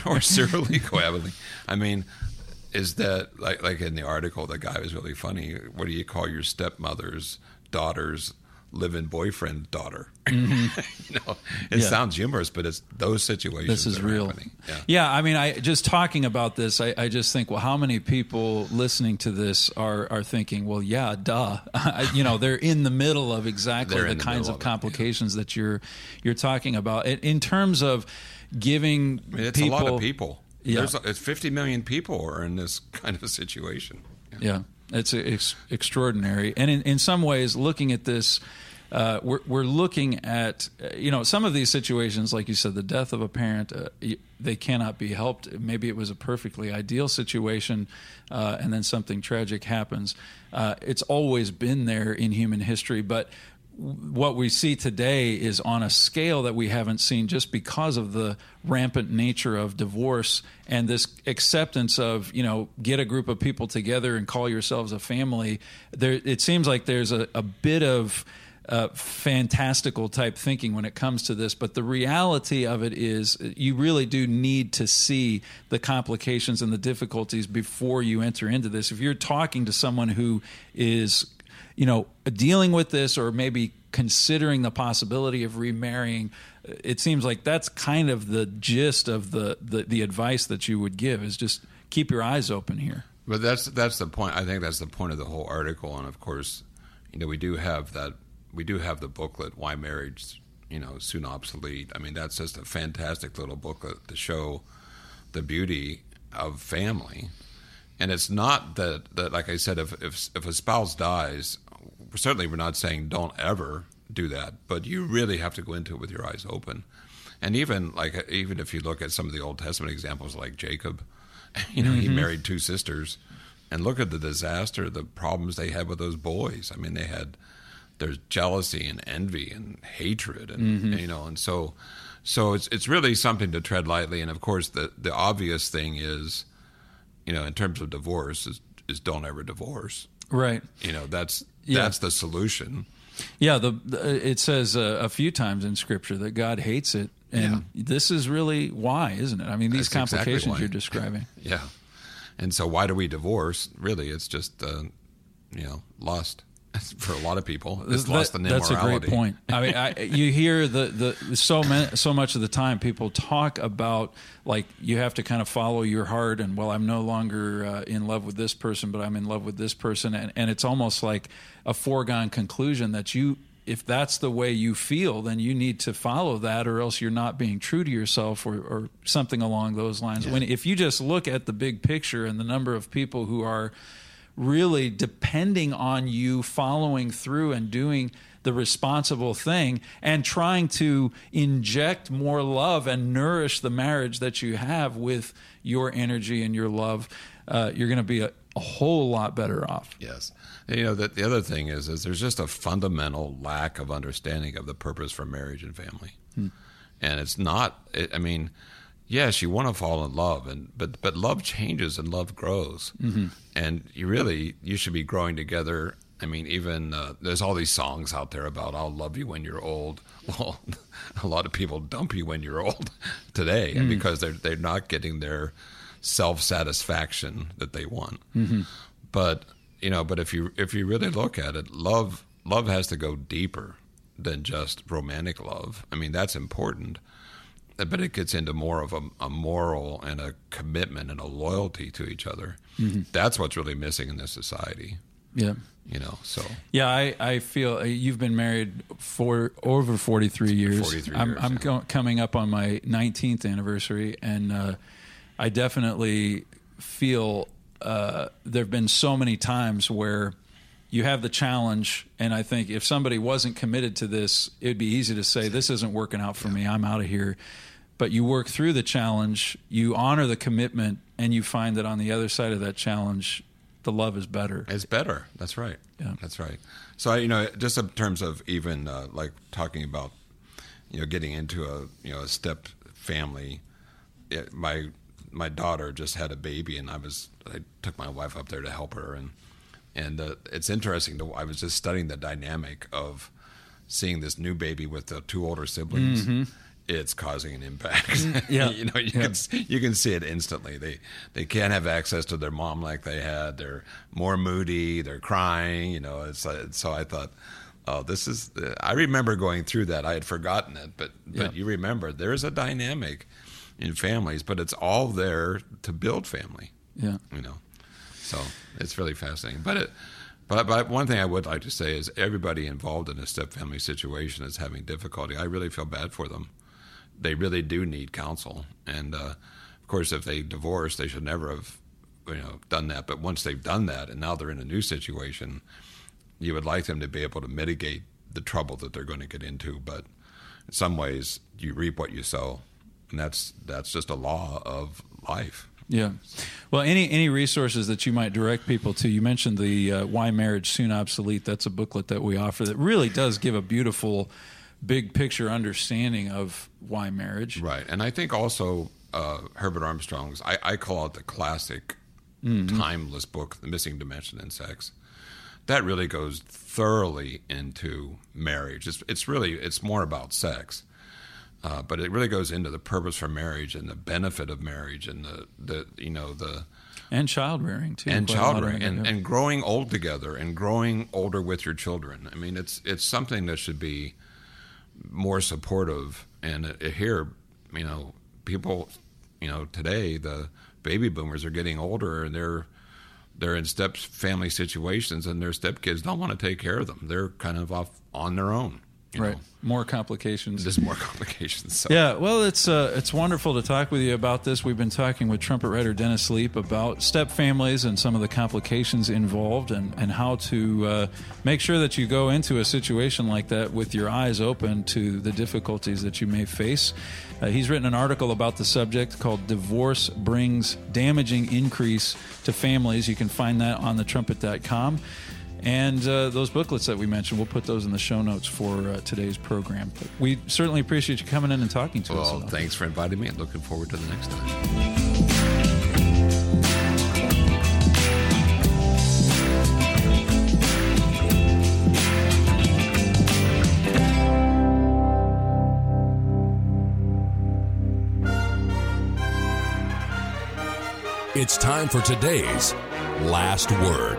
I mean. Is that like in the article, the guy was really funny. What do you call your stepmother's daughter's live-in boyfriend daughter? Mm-hmm. It sounds humorous, but it's those situations. This is real. Happening. Yeah. I mean, just talking about this, I just think, well, how many people listening to this are thinking, well, yeah, duh. They're in the middle of exactly the kinds of complications that you're talking about. In terms of giving it's people, a lot of people. Yeah. It's 50 million people are in this kind of a situation. Yeah, it's extraordinary. And in some ways, looking at this, we're looking at, some of these situations, like you said, the death of a parent, they cannot be helped. Maybe it was a perfectly ideal situation, and then something tragic happens. It's always been there in human history, but what we see today is on a scale that we haven't seen just because of the rampant nature of divorce and this acceptance of, get a group of people together and call yourselves a family. It seems like there's a bit of fantastical type thinking when it comes to this, but the reality of it is you really do need to see the complications and the difficulties before you enter into this. If you're talking to someone who is dealing with this or maybe considering the possibility of remarrying, it seems like that's kind of the gist of the advice that you would give is just keep your eyes open here. But that's the point. I think that's the point of the whole article. And of course, we do have the booklet, Why Marriage, Soon Obsolete. I mean, that's just a fantastic little booklet to show the beauty of family. And it's not that like I said, if a spouse dies, certainly we're not saying don't ever do that, but you really have to go into it with your eyes open. And even if you look at some of the Old Testament examples like Jacob, he married 2 sisters, and look at the disaster, the problems they had with those boys. I mean, there's jealousy and envy and hatred, and and so So it's really something to tread lightly. And of course, the obvious thing is, in terms of divorce, is don't ever divorce. Right. That's the solution. Yeah. It says a few times in Scripture that God hates it, and this is really why, isn't it? I mean, these That's complications exactly you're describing. Yeah. And so why do we divorce? Really, it's just lust. For a lot of people, it's lust and immorality. That's a great point. I mean, you hear so much of the time people talk about, like, you have to kind of follow your heart, and I'm no longer in love with this person, but I'm in love with this person, and it's almost like a foregone conclusion that if that's the way you feel, then you need to follow that, or else you're not being true to yourself, or something along those lines. Yeah. If you just look at the big picture and the number of people who are really depending on you following through and doing the responsible thing and trying to inject more love and nourish the marriage that you have with your energy and your love, you're going to be a whole lot better off. Yes. The other thing is there's just a fundamental lack of understanding of the purpose for marriage and family. And it's not, yes, you want to fall in love, but love changes and love grows, and you should be growing together. I mean, even there's all these songs out there about "I'll love you when you're old." Well, a lot of people dump you when you're old today, and because they're not getting their self-satisfaction that they want. But if you really look at it, love has to go deeper than just romantic love. I mean, that's important. But it gets into more of a moral and a commitment and a loyalty to each other. That's what's really missing in this society. Yeah. So. Yeah, I feel you've been married for over 43 years. 43 years. I'm coming up on my 19th anniversary, and I definitely feel there have been so many times where you have the challenge, and I think if somebody wasn't committed to this, it'd be easy to say, this isn't working out for me, I'm out of here. But you work through the challenge, you honor the commitment, and you find that on the other side of that challenge, the love is better. It's better. That's right. Yeah. That's right. So, just in terms of even like talking about, getting into a step family, my daughter just had a baby, and I took my wife up there to help her, and it's interesting. I was just studying the dynamic of seeing this new baby with the two older siblings. It's causing an impact. Yeah. You can see it instantly. They can't have access to their mom like they had. They're more moody. They're crying. So I thought, oh, this is. I remember going through that. I had forgotten it, but you remember there's a dynamic in families, but it's all there to build family. Yeah. So it's really fascinating. But one thing I would like to say is everybody involved in a step-family situation is having difficulty. I really feel bad for them. They really do need counsel. And, of course, if they divorce, they should never have done that. But once they've done that and now they're in a new situation, you would like them to be able to mitigate the trouble that they're going to get into. But in some ways, you reap what you sow. And that's just a law of life. Yeah. Well, any resources that you might direct people to? You mentioned the Why Marriage Soon Obsolete. That's a booklet that we offer that really does give a beautiful big picture understanding of why marriage. Right. And I think also Herbert Armstrong's, I call it the classic timeless book, The Missing Dimension in Sex. That really goes thoroughly into marriage. It's more about sex. But it really goes into the purpose for marriage and the benefit of marriage and the and child rearing too, and child rearing and growing old together and growing older with your children. I mean, it's something that should be more supportive. And here, people, today the baby boomers are getting older and they're in step family situations, and their stepkids don't want to take care of them. They're kind of off on their own. Right. More complications. There's more complications. So. Yeah, well, it's wonderful to talk with you about this. We've been talking with trumpet writer Dennis Leap about step families and some of the complications involved and how to make sure that you go into a situation like that with your eyes open to the difficulties that you may face. He's written an article about the subject called Divorce Brings Damaging Increase to Families. You can find that on thetrumpet.com. And those booklets that we mentioned, we'll put those in the show notes for today's program. But we certainly appreciate you coming in and talking to us. Well, thanks for inviting me, and looking forward to the next time. It's time for today's Last Word.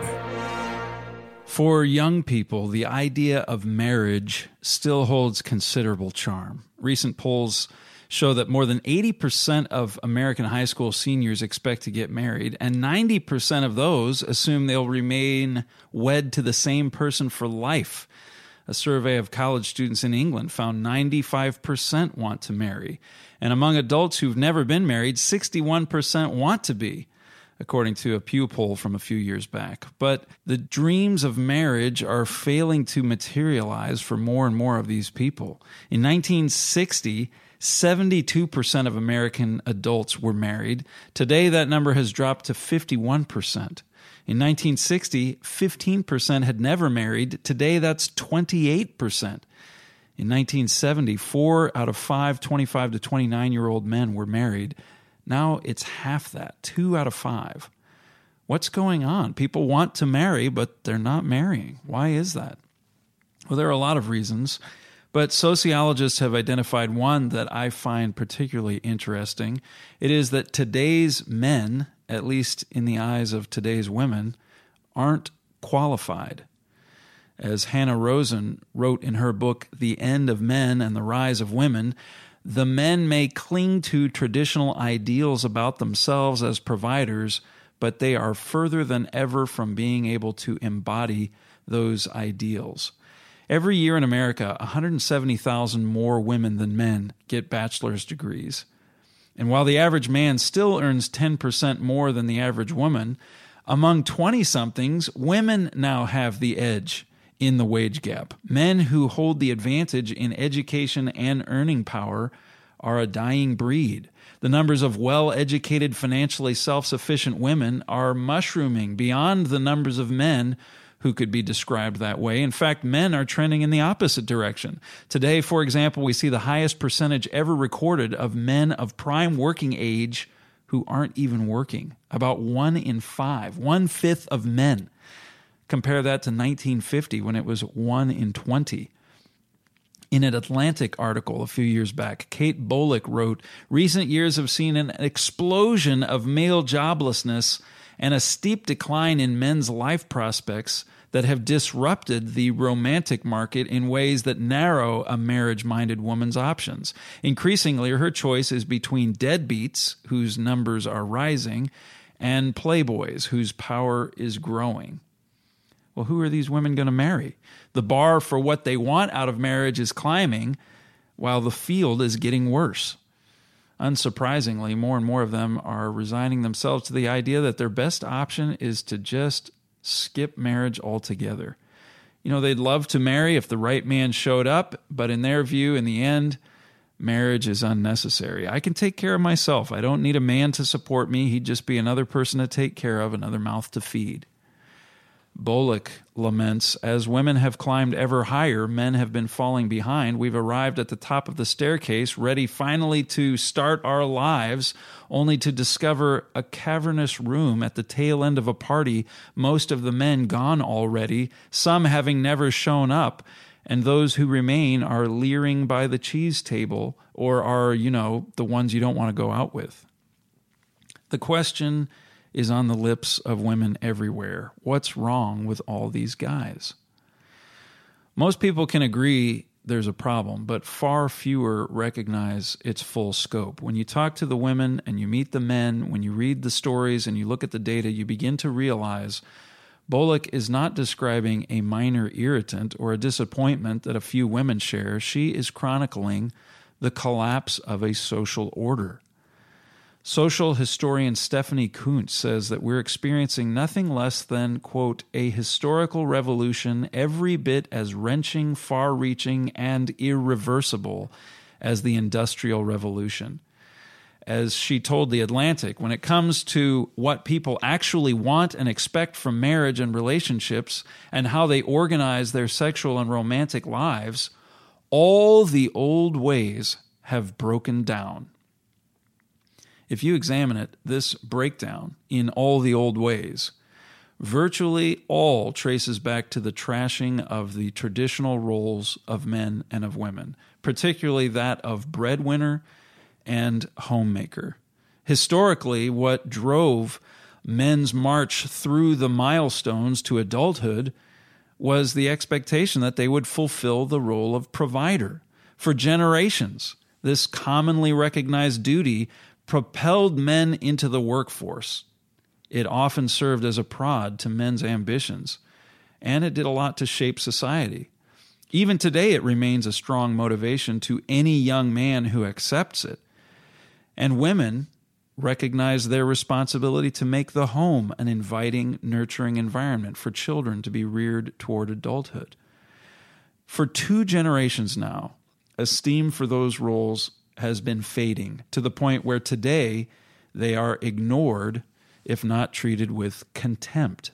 For young people, the idea of marriage still holds considerable charm. Recent polls show that more than 80% of American high school seniors expect to get married, and 90% of those assume they'll remain wed to the same person for life. A survey of college students in England found 95% want to marry. And among adults who've never been married, 61% want to be, according to a Pew poll from a few years back. But the dreams of marriage are failing to materialize for more and more of these people. In 1960, 72% of American adults were married. Today, that number has dropped to 51%. In 1960, 15% had never married. Today, that's 28%. In 1970, 4 out of 5 25 to 29-year-old men were married. Now it's half that, 2 out of 5. What's going on? People want to marry, but they're not marrying. Why is that? Well, there are a lot of reasons, but sociologists have identified one that I find particularly interesting. It is that today's men, at least in the eyes of today's women, aren't qualified. As Hannah Rosen wrote in her book, The End of Men and the Rise of Women, the men may cling to traditional ideals about themselves as providers, but they are further than ever from being able to embody those ideals. Every year in America, 170,000 more women than men get bachelor's degrees. And while the average man still earns 10% more than the average woman, among 20-somethings, women now have the edge in the wage gap. Men who hold the advantage in education and earning power are a dying breed. The numbers of well-educated, financially self-sufficient women are mushrooming beyond the numbers of men who could be described that way. In fact, men are trending in the opposite direction. Today, for example, we see the highest percentage ever recorded of men of prime working age who aren't even working. About 1 in 5, 1/5 of men. Compare that to 1950 when it was 1 in 20. In an Atlantic article a few years back, Kate Bolick wrote, "Recent years have seen an explosion of male joblessness and a steep decline in men's life prospects that have disrupted the romantic market in ways that narrow a marriage-minded woman's options. Increasingly, her choice is between deadbeats, whose numbers are rising, and playboys, whose power is growing." Well, who are these women going to marry? The bar for what they want out of marriage is climbing, while the field is getting worse. Unsurprisingly, more and more of them are resigning themselves to the idea that their best option is to just skip marriage altogether. You know, they'd love to marry if the right man showed up, but in their view, in the end, marriage is unnecessary. I can take care of myself. I don't need a man to support me. He'd just be another person to take care of, another mouth to feed. Bolick laments, as women have climbed ever higher, men have been falling behind. We've arrived at the top of the staircase, ready finally to start our lives, only to discover a cavernous room at the tail end of a party, most of the men gone already, some having never shown up, and those who remain are leering by the cheese table or are, the ones you don't want to go out with. The question is on the lips of women everywhere. What's wrong with all these guys? Most people can agree there's a problem, but far fewer recognize its full scope. When you talk to the women and you meet the men, when you read the stories and you look at the data, you begin to realize Bolick is not describing a minor irritant or a disappointment that a few women share. She is chronicling the collapse of a social order. Social historian Stephanie Kuntz says that we're experiencing nothing less than, quote, a historical revolution every bit as wrenching, far-reaching, and irreversible as the Industrial Revolution. as she told The Atlantic, when it comes to what people actually want and expect from marriage and relationships and how they organize their sexual and romantic lives, all the old ways have broken down. If you examine it, this breakdown in all the old ways virtually all traces back to the trashing of the traditional roles of men and of women, particularly that of breadwinner and homemaker. Historically, what drove men's march through the milestones to adulthood was the expectation that they would fulfill the role of provider. For generations, this commonly recognized duty propelled men into the workforce. It often served as a prod to men's ambitions, and it did a lot to shape society. Even today, it remains a strong motivation to any young man who accepts it. And women recognize their responsibility to make the home an inviting, nurturing environment for children to be reared toward adulthood. For 2 generations now, esteem for those roles has been fading to the point where today they are ignored, if not treated with contempt.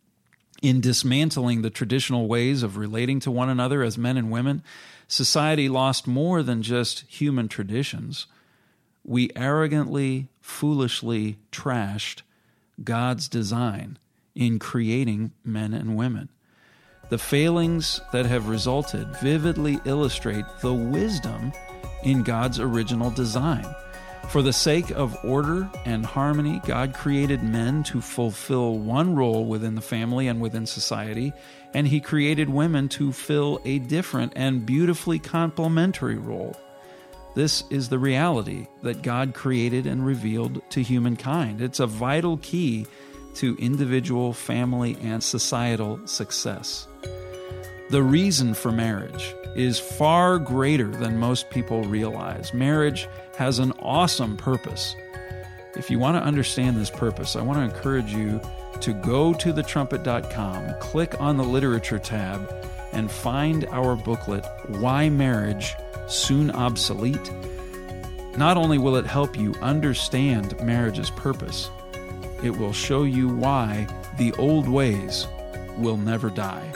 In dismantling the traditional ways of relating to one another as men and women, society lost more than just human traditions. We arrogantly, foolishly trashed God's design in creating men and women. The failings that have resulted vividly illustrate the wisdom in God's original design. For the sake of order and harmony, God created men to fulfill one role within the family and within society, and He created women to fill a different and beautifully complementary role. This is the reality that God created and revealed to humankind. It's a vital key to individual, family, and societal success. The reason for marriage is far greater than most people realize. Marriage has an awesome purpose. If you want to understand this purpose, I want to encourage you to go to thetrumpet.com, click on the literature tab, and find our booklet, Why Marriage Soon Obsolete. Not only will it help you understand marriage's purpose, it will show you why the old ways will never die.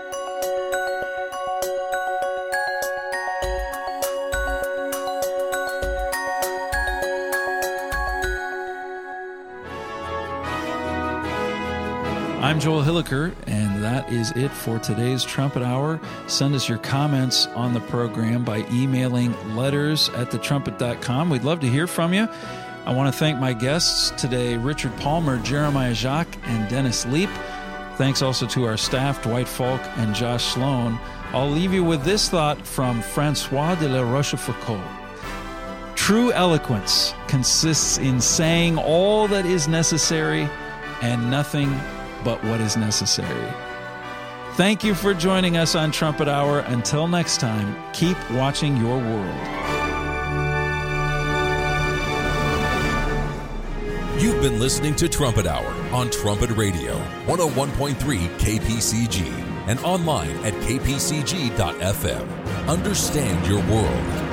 I'm Joel Hilliker, and that is it for today's Trumpet Hour. Send us your comments on the program by emailing letters@thetrumpet.com. We'd love to hear from you. I want to thank my guests today, Richard Palmer, Jeremiah Jacques, and Dennis Leap. Thanks also to our staff, Dwight Falk and Josh Sloan. I'll leave you with this thought from Francois de la Rochefoucauld. True eloquence consists in saying all that is necessary and nothing but what is necessary. Thank you for joining us on Trumpet Hour. Until next time, keep watching your world. You've been listening to Trumpet Hour on Trumpet Radio, 101.3 KPCG, and online at kpcg.fm. Understand your world.